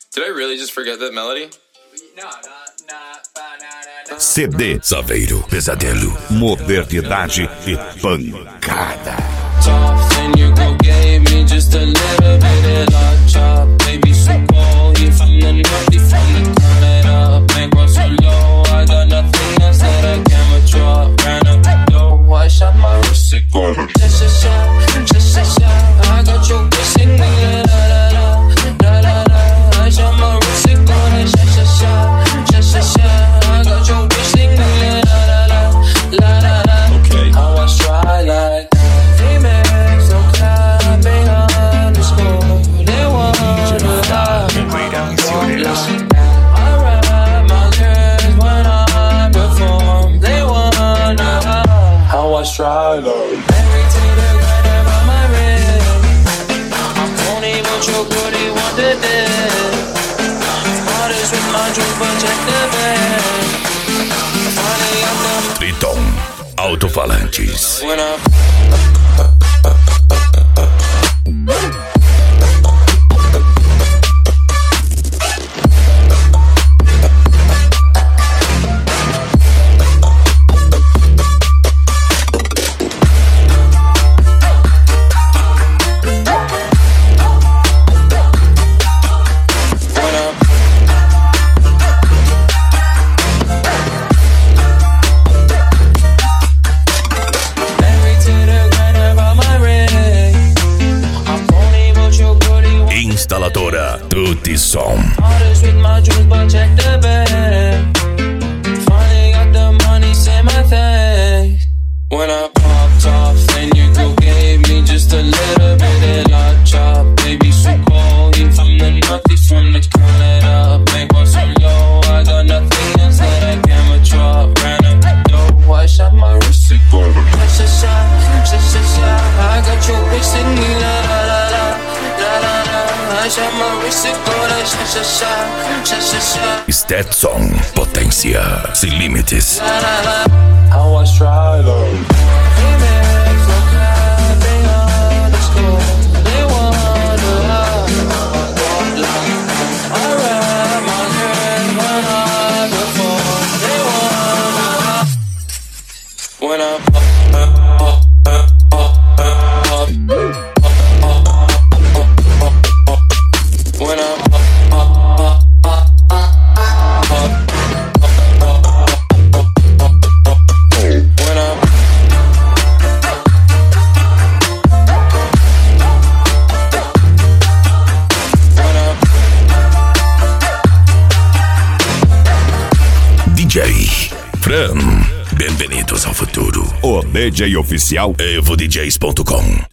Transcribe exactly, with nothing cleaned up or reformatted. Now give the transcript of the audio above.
Did I really just forget that melody? C D Saveiro Pesadelo, modernidade e pancada. Triton Alto-Falantes. Instaladora Tutti Som. Stetson, potência sem limites. D J Fran, bem-vindos ao futuro. O D J oficial evo d js ponto com.